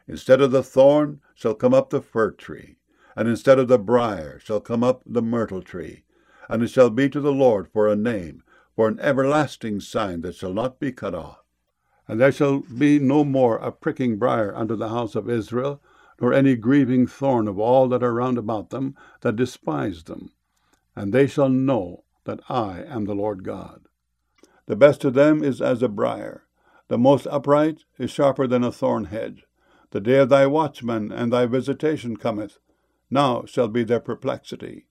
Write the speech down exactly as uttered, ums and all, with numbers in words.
Instead of the thorn shall come up the fir tree, and instead of the brier shall come up the myrtle tree. And it shall be to the Lord for a name, for an everlasting sign that shall not be cut off. And there shall be no more a pricking brier unto the house of Israel, nor any grieving thorn of all that are round about them that despise them. And they shall know that I am the Lord God. The best of them is as a brier. The most upright is sharper than a thorn hedge. The day of thy watchman and thy visitation cometh. Now shall be their perplexity.